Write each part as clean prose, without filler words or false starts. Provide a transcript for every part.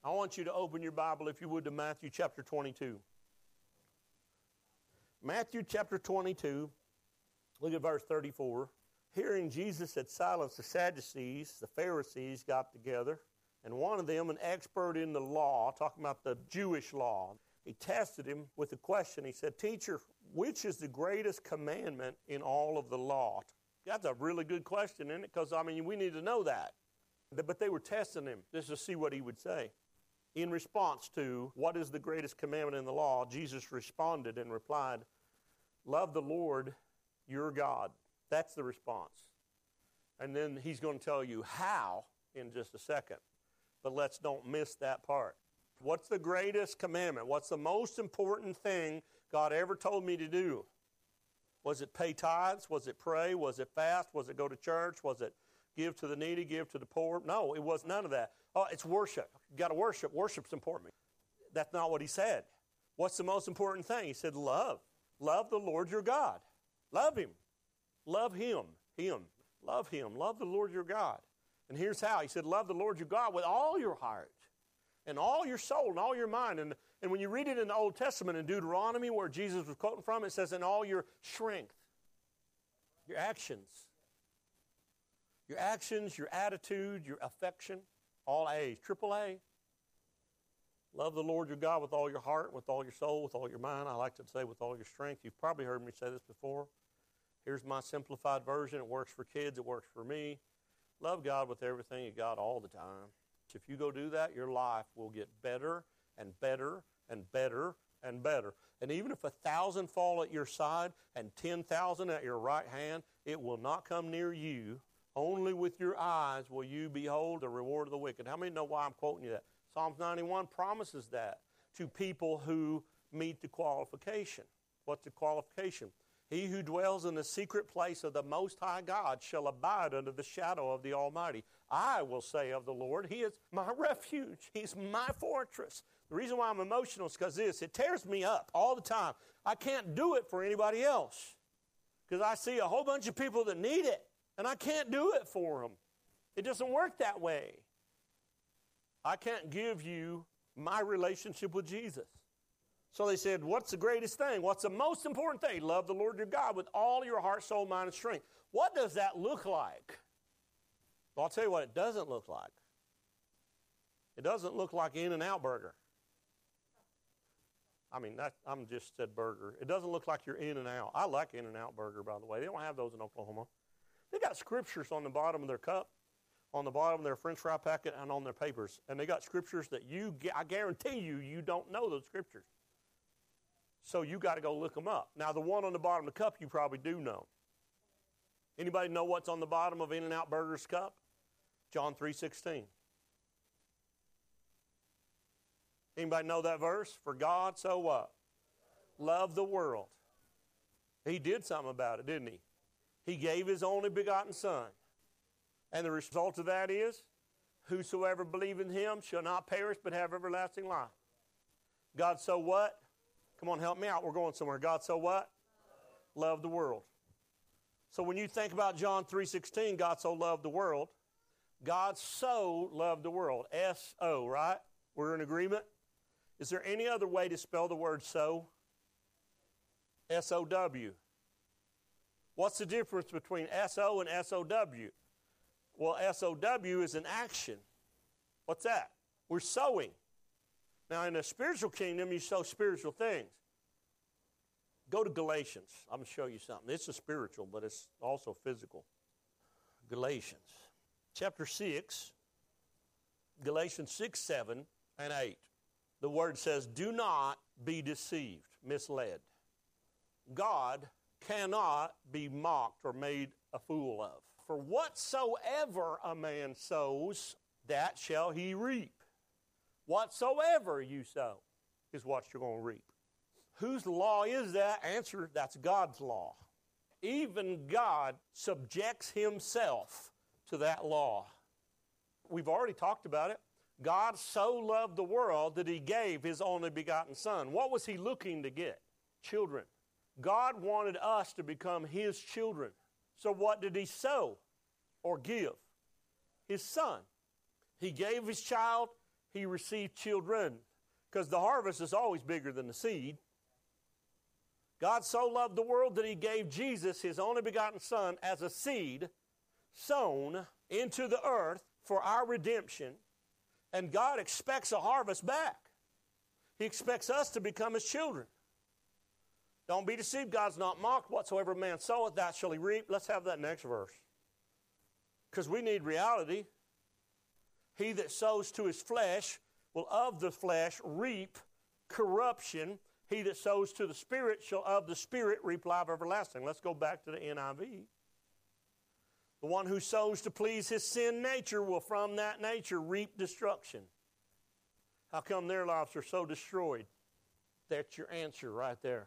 I want you to open your Bible, if you would, to Matthew chapter 22. Matthew chapter 22, look at verse 34. Hearing Jesus had silenced the Sadducees, the Pharisees got together, and one of them, an expert in the law, talking about the Jewish law, he tested him with a question. He said, "Teacher, which is the greatest commandment in all of the law?" That's a really good question, isn't it? Because, we need to know that. But they were testing him just to see what he would say. In response to, what is the greatest commandment in the law, Jesus responded and replied, "Love the Lord your God." That's the response. And then he's going to tell you how in just a second. But let's don't miss that part. What's the greatest commandment? What's the most important thing God ever told me to do? Was it pay tithes? Was it pray? Was it fast? Was it go to church? Was it give to the needy, give to the poor? No, it was none of that. Oh, it's worship. You've got to worship. Worship's important. That's not what he said. What's the most important thing? He said love. Love the Lord your God. Love him. Love him. Love him. Love the Lord your God. And here's how. He said, love the Lord your God with all your heart and all your soul and all your mind. And when you read it in the Old Testament in Deuteronomy, where Jesus was quoting from, it says, in all your strength, your actions, your attitude, your affection, all A's, triple A. Love the Lord your God with all your heart, with all your soul, with all your mind. I like to say with all your strength. You've probably heard me say this before. Here's my simplified version. It works for kids. It works for me. Love God with everything you got all the time. If you go do that, your life will get better and better and better and better. And even if 1,000 fall at your side and 10,000 at your right hand, it will not come near you. Only with your eyes will you behold the reward of the wicked. How many know why I'm quoting you that? Psalms 91 promises that to people who meet the qualification. What's the qualification? He who dwells in the secret place of the Most High God shall abide under the shadow of the Almighty. I will say of the Lord, He is my refuge. He's my fortress. The reason why I'm emotional is because it tears me up all the time. I can't do it for anybody else because I see a whole bunch of people that need it, and I can't do it for them. It doesn't work that way. I can't give you my relationship with Jesus. So they said, what's the greatest thing? What's the most important thing? Love the Lord your God with all your heart, soul, mind, and strength. What does that look like? Well, I'll tell you what it doesn't look like. It doesn't look like In-N-Out Burger. I'm just said burger. It doesn't look like your In-N-Out. I like In-N-Out Burger, by the way. They don't have those in Oklahoma. They got scriptures on the bottom of their cup, on the bottom of their French fry packet, and on their papers. And they got scriptures that I guarantee you don't know those scriptures. So you got to go look them up. Now, the one on the bottom of the cup you probably do know. Anybody know what's on the bottom of In-N-Out Burger's cup? John 3:16. Anybody know that verse? For God so what? Loved the world. He did something about it, didn't he? He gave His only begotten Son. And the result of that is, whosoever believe in Him shall not perish but have everlasting life. God so what? Come on, help me out. We're going somewhere. God so what? Loved the world. So when you think about John 3:16, God so loved the world. God so loved the world. S-O, right? We're in agreement? Is there any other way to spell the word so? S-O-W. What's the difference between S-O and S-O-W? Well, S-O-W is an action. What's that? We're sowing. Now, in the spiritual kingdom, you sow spiritual things. Go to Galatians. I'm going to show you something. It's a spiritual, but it's also physical. Galatians. Chapter 6. Galatians 6, 7, and 8. The word says, do not be deceived, misled. God cannot be mocked or made a fool of. For whatsoever a man sows, that shall he reap. Whatsoever you sow is what you're going to reap. Whose law is that? Answer, that's God's law. Even God subjects Himself to that law. We've already talked about it. God so loved the world that He gave His only begotten Son. What was He looking to get? Children. God wanted us to become His children. So what did He sow or give? His Son. He gave His child he received children, because the harvest is always bigger than the seed. God so loved the world that he gave Jesus, his only begotten Son, as a seed sown into the earth for our redemption. And God expects a harvest back. He expects us to become his children. Don't be deceived. God's not mocked. Whatsoever man soweth, that shall he reap. Let's have that next verse. Because we need reality. He that sows to his flesh will of the flesh reap corruption. He that sows to the Spirit shall of the Spirit reap life everlasting. Let's go back to the NIV. The one who sows to please his sin nature will from that nature reap destruction. How come their lives are so destroyed? That's your answer right there.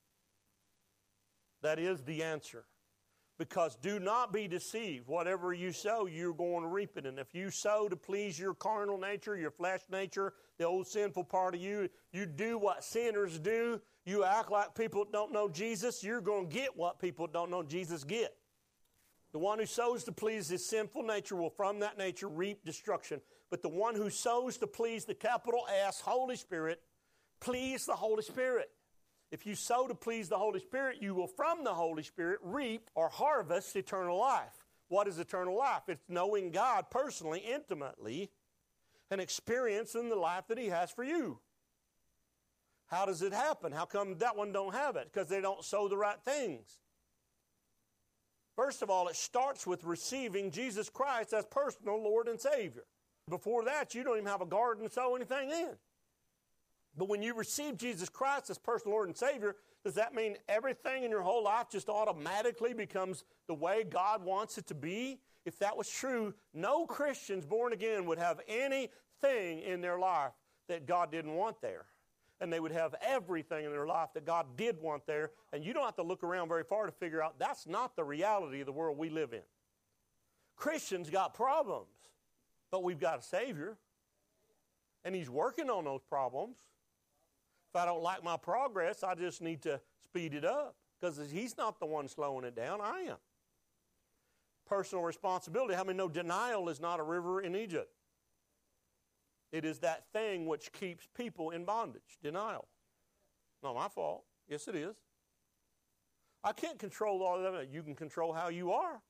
That is the answer. Because do not be deceived. Whatever you sow, you're going to reap it. And if you sow to please your carnal nature, your flesh nature, the old sinful part of you, you do what sinners do, you act like people that don't know Jesus, you're going to get what people that don't know Jesus get. The one who sows to please his sinful nature will from that nature reap destruction. But the one who sows to please the capital S, Holy Spirit, please the Holy Spirit. If you sow to please the Holy Spirit, you will from the Holy Spirit reap or harvest eternal life. What is eternal life? It's knowing God personally, intimately, and experiencing the life that he has for you. How does it happen? How come that one don't have it? Because they don't sow the right things. First of all, it starts with receiving Jesus Christ as personal Lord and Savior. Before that, you don't even have a garden to sow anything in. But when you receive Jesus Christ as personal Lord and Savior, does that mean everything in your whole life just automatically becomes the way God wants it to be? If that was true, no Christians born again would have anything in their life that God didn't want there. And they would have everything in their life that God did want there. And you don't have to look around very far to figure out that's not the reality of the world we live in. Christians got problems, but we've got a Savior. And he's working on those problems. If I don't like my progress, I just need to speed it up. Because he's not the one slowing it down, I am. Personal responsibility. How many know denial is not a river in Egypt? It is that thing which keeps people in bondage. Denial. Not my fault. Yes, it is. I can't control all of that. You can control how you are.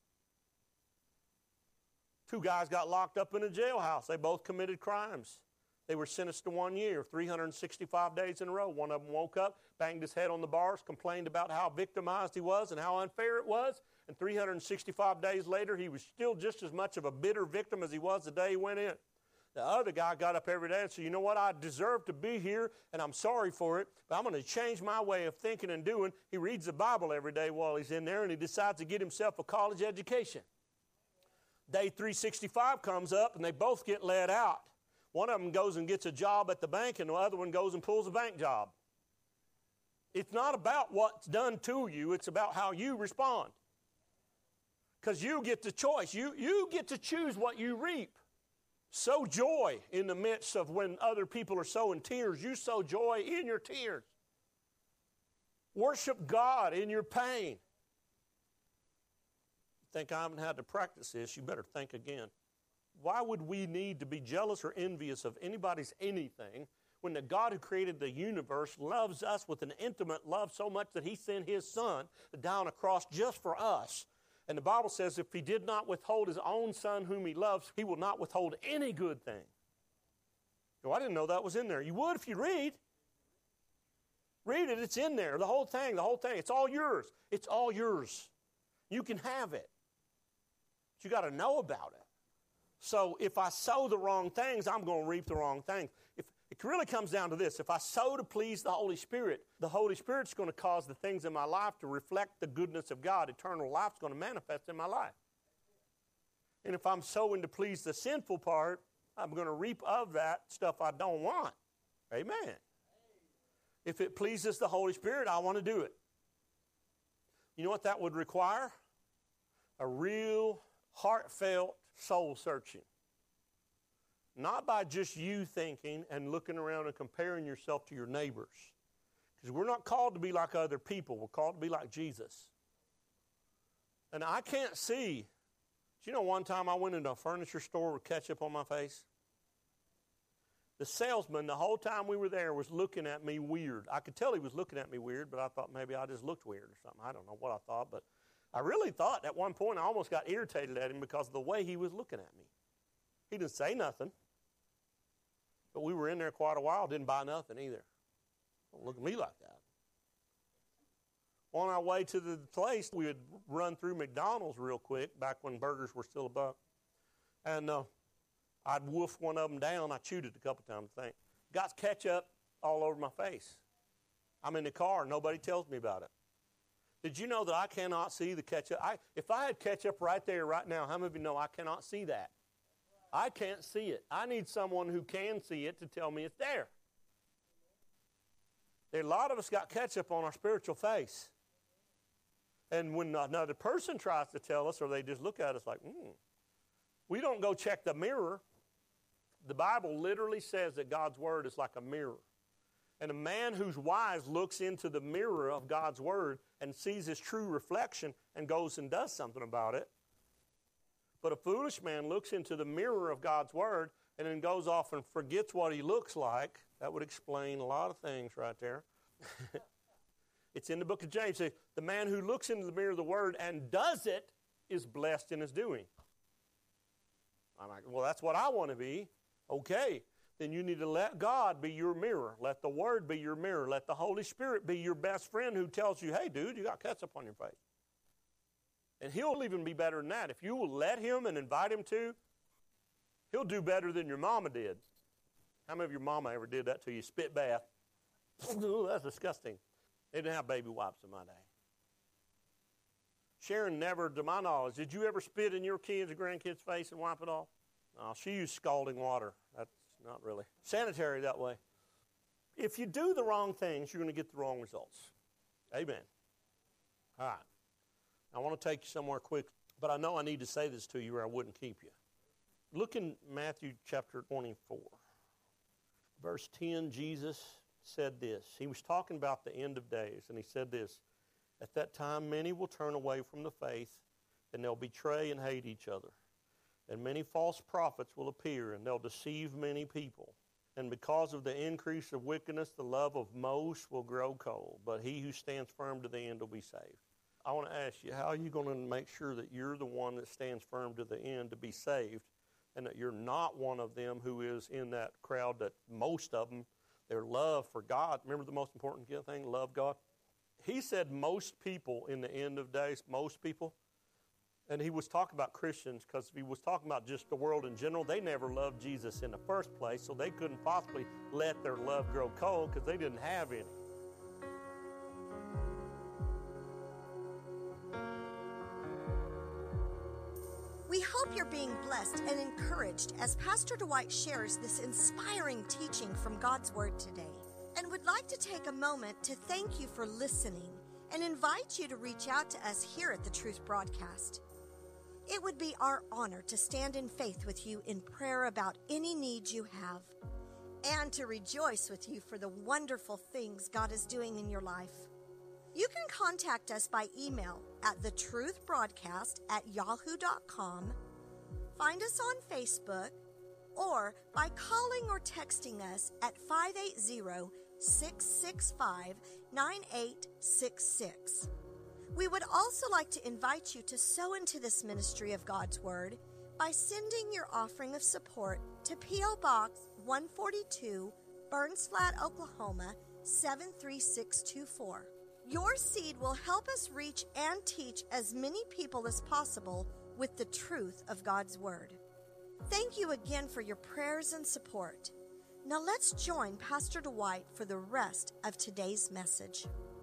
Two guys got locked up in a jailhouse. They both committed crimes. They were sentenced to 1 year, 365 days in a row. One of them woke up, banged his head on the bars, complained about how victimized he was and how unfair it was. And 365 days later, he was still just as much of a bitter victim as he was the day he went in. The other guy got up every day and said, you know what, I deserve to be here, and I'm sorry for it, but I'm going to change my way of thinking and doing. He reads the Bible every day while he's in there, and he decides to get himself a college education. Day 365 comes up, and they both get let out. One of them goes and gets a job at the bank, and the other one goes and pulls a bank job. It's not about what's done to you. It's about how you respond. Because you get the choice. You get to choose what you reap. Sow joy in the midst of when other people are sowing tears. You sow joy in your tears. Worship God in your pain. Think I haven't had to practice this? You better think again. Why would we need to be jealous or envious of anybody's anything when the God who created the universe loves us with an intimate love so much that he sent his Son down a cross just for us? And the Bible says if he did not withhold his own Son whom he loves, he will not withhold any good thing. Oh, I didn't know that was in there. You would if you read. Read it, it's in there. The whole thing. It's all yours. It's all yours. You can have it. But you got to know about it. So if I sow the wrong things, I'm going to reap the wrong things. It really comes down to this. If I sow to please the Holy Spirit's going to cause the things in my life to reflect the goodness of God. Eternal life's going to manifest in my life. And if I'm sowing to please the sinful part, I'm going to reap of that stuff I don't want. Amen. If it pleases the Holy Spirit, I want to do it. You know what that would require? A real heartfelt soul searching. Not by just you thinking and looking around and comparing yourself to your neighbors. Because we're not called to be like other people. We're called to be like Jesus. And I can't see. Do you know one time I went into a furniture store with ketchup on my face? The salesman, the whole time we were there, was looking at me weird. I could tell he was looking at me weird, but I thought maybe I just looked weird or something. I don't know what I thought, but I really thought at one point I almost got irritated at him because of the way he was looking at me. He didn't say nothing, but we were in there quite a while, didn't buy nothing either. Don't look at me like that. On our way to the place, we would run through McDonald's real quick, back when burgers were still $1. And I'd wolf one of them down. I chewed it a couple times, I think. Got ketchup all over my face. I'm in the car. Nobody tells me about it. Did you know that I cannot see the ketchup? If I had ketchup right there, right now, how many of you know I cannot see that? I can't see it. I need someone who can see it to tell me it's there. A lot of us got ketchup on our spiritual face. And when another person tries to tell us, or they just look at us like, we don't go check the mirror. The Bible literally says that God's Word is like a mirror. And a man who's wise looks into the mirror of God's Word and sees his true reflection and goes and does something about it. But a foolish man looks into the mirror of God's Word and then goes off and forgets what he looks like. That would explain a lot of things right there. It's in the book of James. The man who looks into the mirror of the Word and does it is blessed in his doing. I'm like, well, that's what I want to be. Okay, then you need to let God be your mirror. Let the Word be your mirror. Let the Holy Spirit be your best friend who tells you, hey, dude, you got ketchup on your face. And he'll even be better than that. If you will let him and invite him to, he'll do better than your mama did. How many of your mama ever did that to you? Spit bath. That's disgusting. They didn't have baby wipes in my day. Sharon never, to my knowledge, did you ever spit in your kids' or grandkids' face and wipe it off? No, she used scalding water. That's not really sanitary that way. If you do the wrong things, you're going to get the wrong results. Amen. All right. I want to take you somewhere quick, but I know I need to say this to you or I wouldn't keep you. Look in Matthew chapter 24. Verse 10, Jesus said this. He was talking about the end of days, and he said this. At that time, many will turn away from the faith, and they'll betray and hate each other. And many false prophets will appear, and they'll deceive many people. And because of the increase of wickedness, the love of most will grow cold. But he who stands firm to the end will be saved. I want to ask you, how are you going to make sure that you're the one that stands firm to the end to be saved, and that you're not one of them who is in that crowd that most of them, their love for God, remember the most important thing, love God? He said most people in the end of days, most people, and he was talking about Christians because if he was talking about just the world in general, they never loved Jesus in the first place, so they couldn't possibly let their love grow cold because they didn't have any. We hope you're being blessed and encouraged as Pastor Dwight shares this inspiring teaching from God's Word today, and would like to take a moment to thank you for listening and invite you to reach out to us here at the Truth Broadcast. It would be our honor to stand in faith with you in prayer about any needs you have, and to rejoice with you for the wonderful things God is doing in your life. You can contact us by email at thetruthbroadcast@yahoo.com, find us on Facebook, or by calling or texting us at 580-665-9866. We would also like to invite you to sow into this ministry of God's Word by sending your offering of support to P.O. Box 142, Burns Flat, Oklahoma 73624. Your seed will help us reach and teach as many people as possible with the truth of God's Word. Thank you again for your prayers and support. Now let's join Pastor Dwight for the rest of today's message.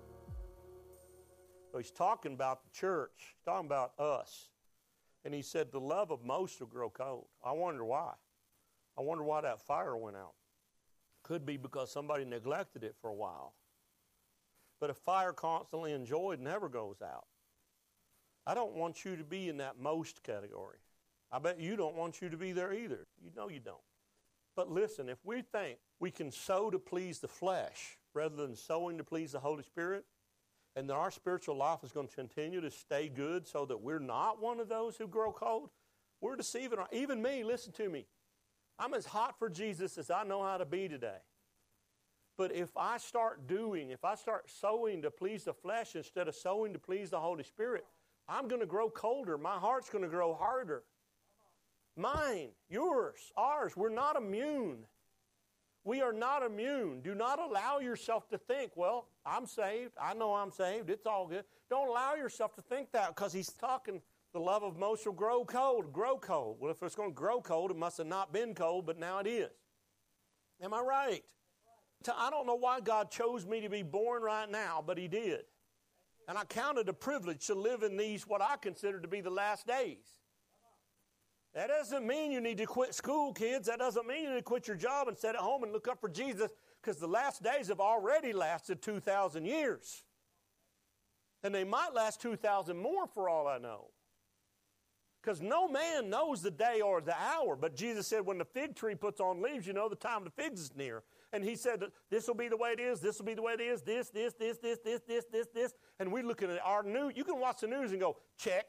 So he's talking about the church. He's talking about us. And he said the love of most will grow cold. I wonder why. I wonder why that fire went out. Could be because somebody neglected it for a while. But a fire constantly enjoyed never goes out. I don't want you to be in that most category. I bet you don't want you to be there either. You know you don't. But listen, if we think we can sow to please the flesh rather than sowing to please the Holy Spirit, and that our spiritual life is going to continue to stay good so that we're not one of those who grow cold, we're deceiving even me, listen to me. I'm as hot for Jesus as I know how to be today. But if I start sowing to please the flesh instead of sowing to please the Holy Spirit, I'm going to grow colder. My heart's going to grow harder. Mine, yours, ours. We're not immune. We are not immune. Do not allow yourself to think, well, I'm saved. I know I'm saved. It's all good. Don't allow yourself to think that, because he's talking, the love of most will grow cold. Grow cold. Well, if it's going to grow cold, it must have not been cold, but now it is. Am I right? I don't know why God chose me to be born right now, but he did. And I count it a privilege to live in these, what I consider to be the last days. That doesn't mean you need to quit school, kids. That doesn't mean you need to quit your job and sit at home and look up for Jesus, because the last days have already lasted 2,000 years. And they might last 2,000 more for all I know. Because no man knows the day or the hour. But Jesus said when the fig tree puts on leaves, you know the time of the figs is near. And he said, this will be the way it is, this will be the way it is, this. And we're looking at our news. You can watch the news and go, check.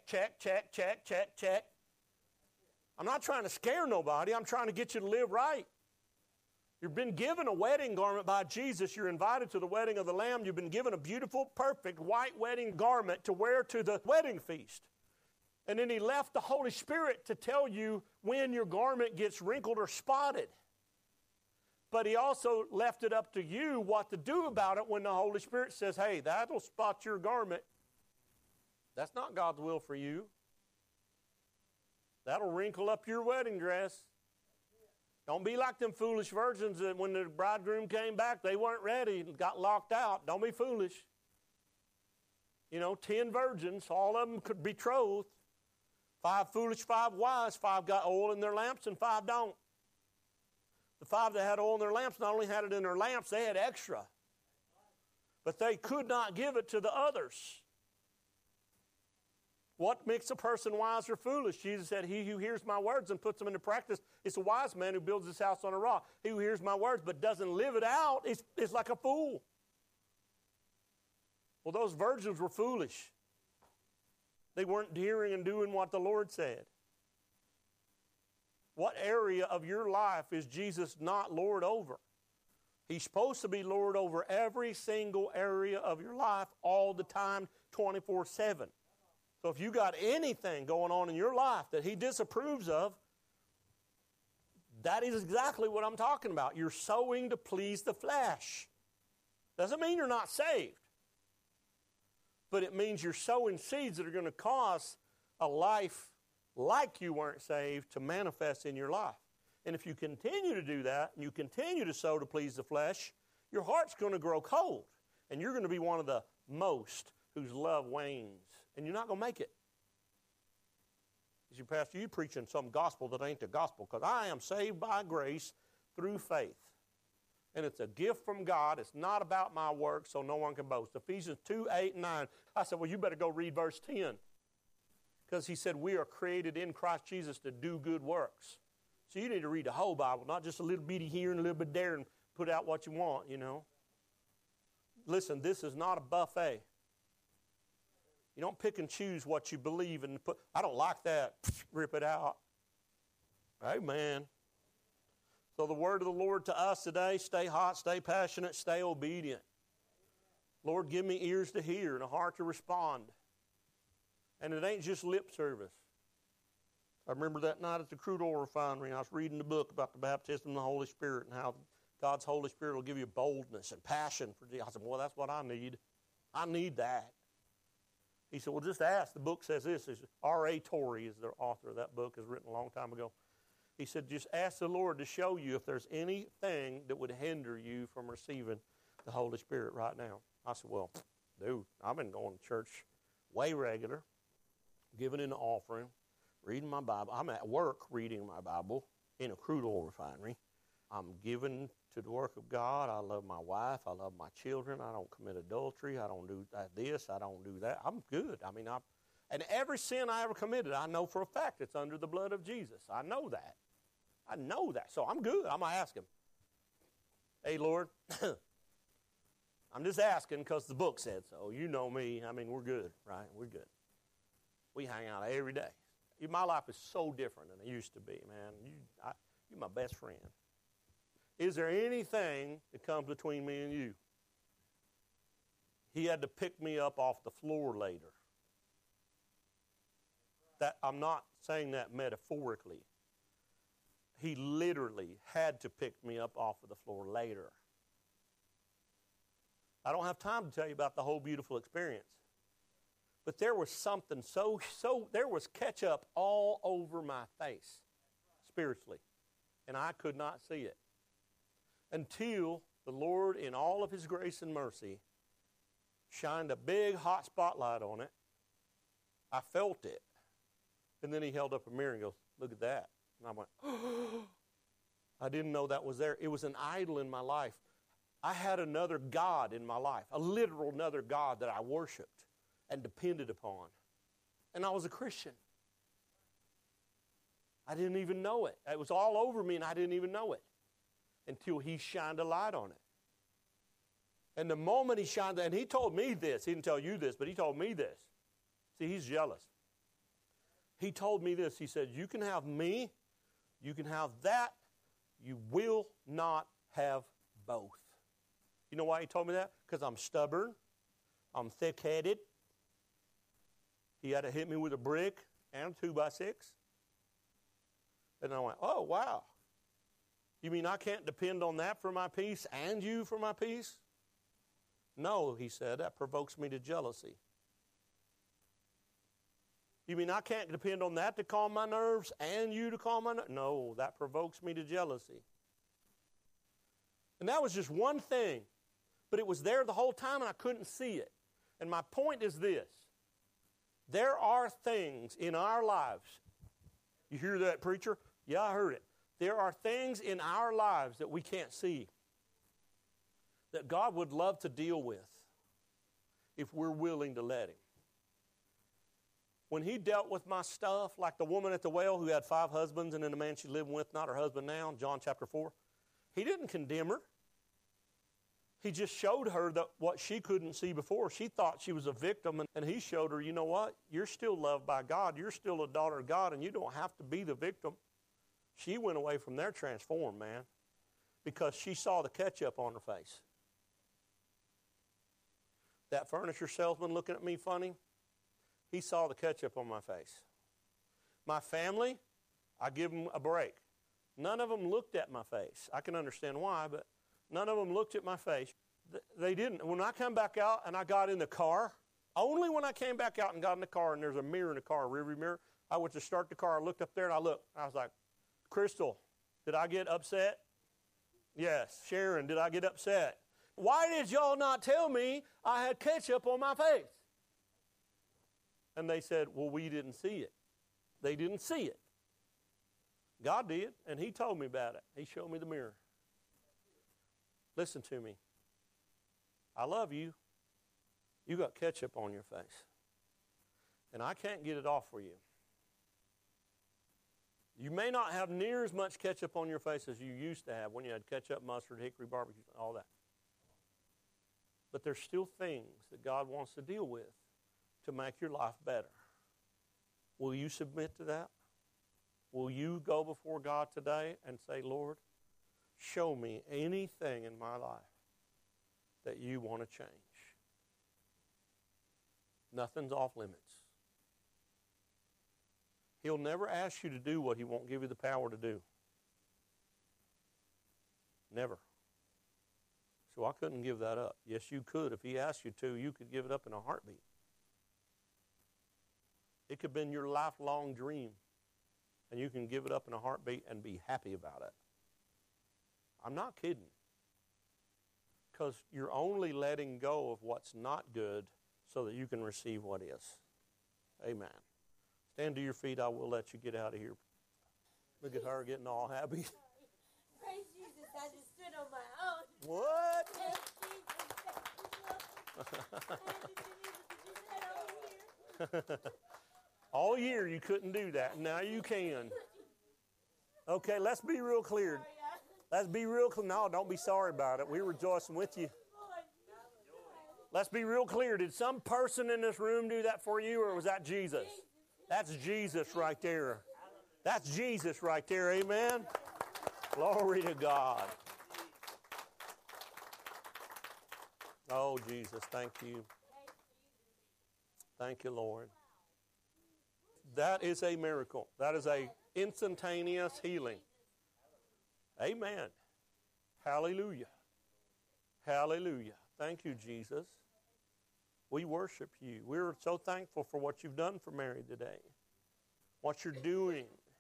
I'm not trying to scare nobody. I'm trying to get you to live right. You've been given a wedding garment by Jesus. You're invited to the wedding of the Lamb. You've been given a beautiful, perfect, white wedding garment to wear to the wedding feast. And then he left the Holy Spirit to tell you when your garment gets wrinkled or spotted. But he also left it up to you what to do about it when the Holy Spirit says, hey, that'll spot your garment. That's not God's will for you. That'll wrinkle up your wedding dress. Don't be like them foolish virgins that when the bridegroom came back, they weren't ready and got locked out. Don't be foolish. 10 virgins, all of them could betrothed. 5 foolish, 5 wise. 5 got oil in their lamps and 5 don't. The 5 that had oil in their lamps not only had it in their lamps, they had extra. But they could not give it to the others. What makes a person wise or foolish? Jesus said, he who hears my words and puts them into practice is a wise man who builds his house on a rock. He who hears my words but doesn't live it out is like a fool. Well, those virgins were foolish. They weren't hearing and doing what the Lord said. What area of your life is Jesus not Lord over? He's supposed to be Lord over every single area of your life all the time, 24/7. So if you got anything going on in your life that he disapproves of, that is exactly what I'm talking about. You're sowing to please the flesh. Doesn't mean you're not saved. But it means you're sowing seeds that are going to cause a life like you weren't saved to manifest in your life. And if you continue to do that, and you continue to sow to please the flesh, your heart's going to grow cold. And you're going to be one of the most whose love wanes. And you're not going to make it. You say, Pastor, you preaching some gospel that ain't the gospel, because I am saved by grace through faith. And it's a gift from God. It's not about my work, so no one can boast. Ephesians 2:8-9. I said, well, you better go read verse 10. Because he said we are created in Christ Jesus to do good works. So you need to read the whole Bible, not just a little bitty here and a little bit there and put out what you want, Listen, this is not a buffet. You don't pick and choose what you believe and put, I don't like that, rip it out. Amen. So the word of the Lord to us today, stay hot, stay passionate, stay obedient. Lord, give me ears to hear and a heart to respond. And it ain't just lip service. I remember that night at the crude oil refinery, I was reading the book about the baptism of the Holy Spirit and how God's Holy Spirit will give you boldness and passion for Jesus. I said, well, that's what I need. I need that. He said, well, just ask. The book says this. R.A. Torrey is the author of that book. It was written a long time ago. He said, just ask the Lord to show you if there's anything that would hinder you from receiving the Holy Spirit right now. I said, well, dude, I've been going to church way regular, giving in the offering, reading my Bible. I'm at work reading my Bible in a crude oil refinery. I'm giving to the work of God. I love my wife. I love my children. I don't commit adultery. I don't do this. I don't do that. I'm good. And every sin I ever committed, I know for a fact it's under the blood of Jesus. I know that. So I'm good. I'm going to ask him, hey, Lord, I'm just asking because the book said so. You know me. We're good, right? We're good. We hang out every day. My life is so different than it used to be, man. You're my best friend. Is there anything that comes between me and you? He had to pick me up off the floor later. That I'm not saying that metaphorically. He literally had to pick me up off of the floor later. I don't have time to tell you about the whole beautiful experience. But there was something there was ketchup all over my face, spiritually. And I could not see it. Until the Lord, in all of His grace and mercy, shined a big hot spotlight on it. I felt it. And then He held up a mirror and goes, look at that. And I went, oh, I didn't know that was there. It was an idol in my life. I had another God in my life, a literal another God that I worshiped and depended upon. And I was a Christian. I didn't even know it. It was all over me and I didn't even know it until He shined a light on it. And the moment He shined, and He told me this, He didn't tell you this, but He told me this. See, He's jealous. He told me this. He said, you can have me, you can have that, you will not have both. You know why He told me that? Because I'm stubborn, I'm thick-headed. He had to hit me with a brick and a 2x6. And I went, oh, wow. You mean I can't depend on that for my peace and you for my peace? No, He said, that provokes me to jealousy. You mean I can't depend on that to calm my nerves and you to calm my nerves? No, that provokes me to jealousy. And that was just one thing. But it was there the whole time and I couldn't see it. And my point is this. There are things in our lives. You hear that, preacher? Yeah, I heard it. There are things in our lives that we can't see that God would love to deal with if we're willing to let Him. When He dealt with my stuff, like the woman at the well who had 5 husbands and then the man she lived with, not her husband now, John chapter 4, He didn't condemn her. He just showed her that what she couldn't see before. She thought she was a victim, and He showed her, you know what? You're still loved by God. You're still a daughter of God, and you don't have to be the victim. She went away from there transformed, man, because she saw the ketchup on her face. That furniture salesman looking at me funny, he saw the ketchup on my face. My family, I give them a break. None of them looked at my face. I can understand why, but none of them looked at my face. They didn't. When I come back out and I got in the car, only when I came back out and got in the car and there's a mirror in the car, a rearview mirror, I went to start the car. I looked up there and I looked. I was like, Crystal, did I get upset? Yes. Sharon, did I get upset? Why did y'all not tell me I had ketchup on my face? And they said, well, we didn't see it. They didn't see it. God did, and He told me about it. He showed me the mirror. Listen to me. I love you. You got ketchup on your face. And I can't get it off for you. You may not have near as much ketchup on your face as you used to have when you had ketchup, mustard, hickory, barbecue, all that. But there's still things that God wants to deal with to make your life better. Will you submit to that? Will you go before God today and say, Lord, show me anything in my life that you want to change? Nothing's off limits. He'll never ask you to do what He won't give you the power to do. Never. So I couldn't give that up. Yes, you could. If He asked you to, you could give it up in a heartbeat. It could have been your lifelong dream, and you can give it up in a heartbeat and be happy about it. I'm not kidding. Because you're only letting go of what's not good so that you can receive what is. Amen. Stand to your feet. I will let you get out of here. Look at her getting all happy. Praise Jesus. I just stood on my own. What? All year you couldn't do that. Now you can. Okay, let's be real clear. Let's be real clear. No, don't be sorry about it. We're rejoicing with you. Let's be real clear. Did some person in this room do that for you, or was that Jesus? That's Jesus right there. That's Jesus right there. Amen. Glory to God. Oh, Jesus, thank you. Thank you, Lord. That is a miracle. That is a instantaneous healing. Amen. Hallelujah. Hallelujah. Thank you, Jesus. We worship you. We're so thankful for what you've done for Mary today, what you're doing.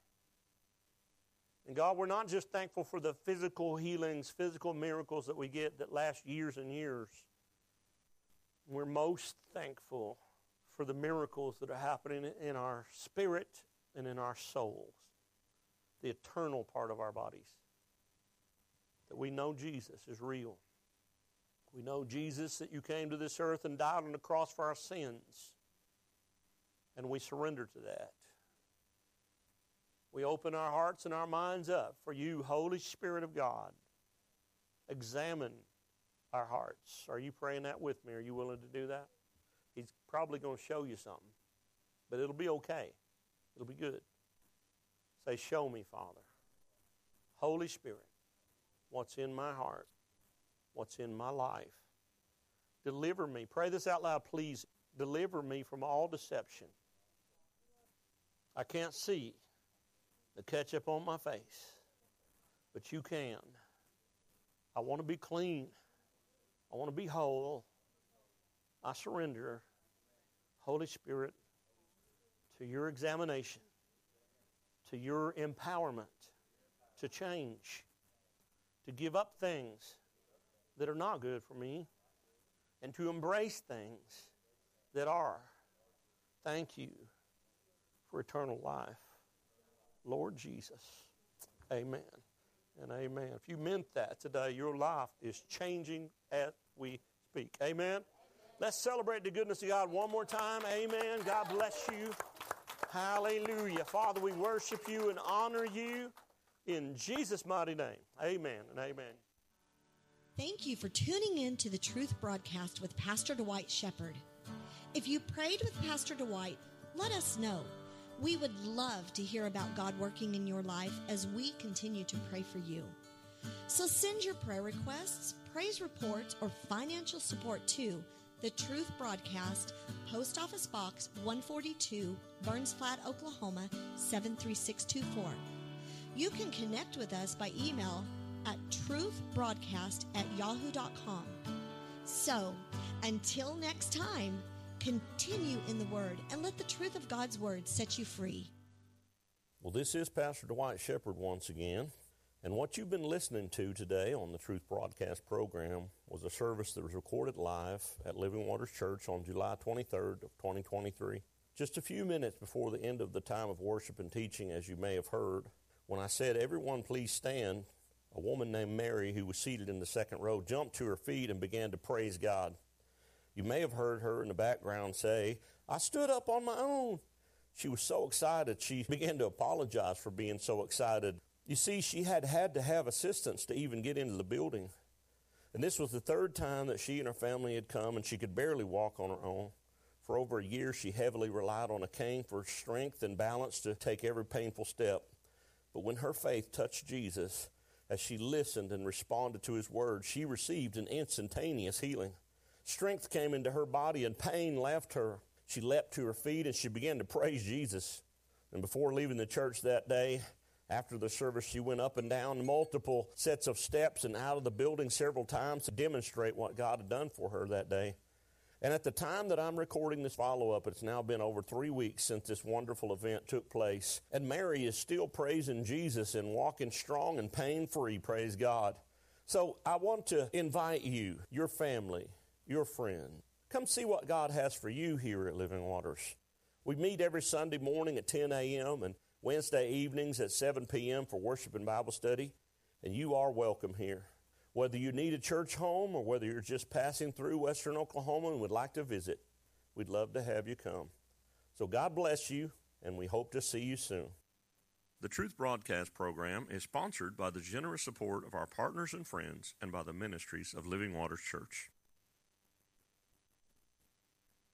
And God, we're not just thankful for the physical healings, physical miracles that we get that last years and years. We're most thankful for the miracles that are happening in our spirit and in our souls, the eternal part of our bodies. That we know Jesus is real. We know, Jesus, that you came to this earth and died on the cross for our sins. And we surrender to that. We open our hearts and our minds up for you, Holy Spirit of God. Examine our hearts. Are you praying that with me? Are you willing to do that? He's probably going to show you something. But it'll be okay. It'll be good. Say, show me, Father. Holy Spirit, what's in my heart? What's in my life? Deliver me. Pray this out loud, please. Deliver me from all deception. I can't see the ketchup on my face, but you can. I want to be clean. I want to be whole. I surrender, Holy Spirit, to your examination, to your empowerment, to change, to give up things that are not good for me, and to embrace things that are. Thank you for eternal life. Lord Jesus, amen and amen. If you meant that today, your life is changing as we speak. Amen? Let's celebrate the goodness of God one more time. Amen. God bless you. Hallelujah. Father, we worship you and honor you in Jesus' mighty name. Amen and amen. Thank you for tuning in to the Truth Broadcast with Pastor Dwight Shepherd. If you prayed with Pastor Dwight, let us know. We would love to hear about God working in your life as we continue to pray for you. So send your prayer requests, praise reports, or financial support to The Truth Broadcast, Post Office Box 142, Burns Flat, Oklahoma 73624. You can connect with us by email at truthbroadcast@yahoo.com. So, until next time, continue in the Word and let the truth of God's Word set you free. Well, this is Pastor Dwight Shepherd once again. And what you've been listening to today on the Truth Broadcast program was a service that was recorded live at Living Waters Church on July 23rd of 2023. Just a few minutes before the end of the time of worship and teaching, as you may have heard, when I said, "Everyone please stand," a woman named Mary, who was seated in the second row, jumped to her feet and began to praise God. You may have heard her in the background say, "I stood up on my own." She was so excited, she began to apologize for being so excited. You see, she had to have assistance to even get into the building. And this was the third time that she and her family had come, and she could barely walk on her own. For over a year, she heavily relied on a cane for strength and balance to take every painful step. But when her faith touched Jesus, as she listened and responded to his word, she received an instantaneous healing. Strength came into her body and pain left her. She leapt to her feet and she began to praise Jesus. And before leaving the church that day, after the service, she went up and down multiple sets of steps and out of the building several times to demonstrate what God had done for her that day. And at the time that I'm recording this follow-up, it's now been over 3 weeks since this wonderful event took place. And Mary is still praising Jesus and walking strong and pain-free, praise God. So I want to invite you, your family, your friend, come see what God has for you here at Living Waters. We meet every Sunday morning at 10 a.m. and Wednesday evenings at 7 p.m. for worship and Bible study, and you are welcome here. Whether you need a church home or whether you're just passing through Western Oklahoma and would like to visit, we'd love to have you come. So God bless you, and we hope to see you soon. The Truth Broadcast program is sponsored by the generous support of our partners and friends and by the ministries of Living Waters Church.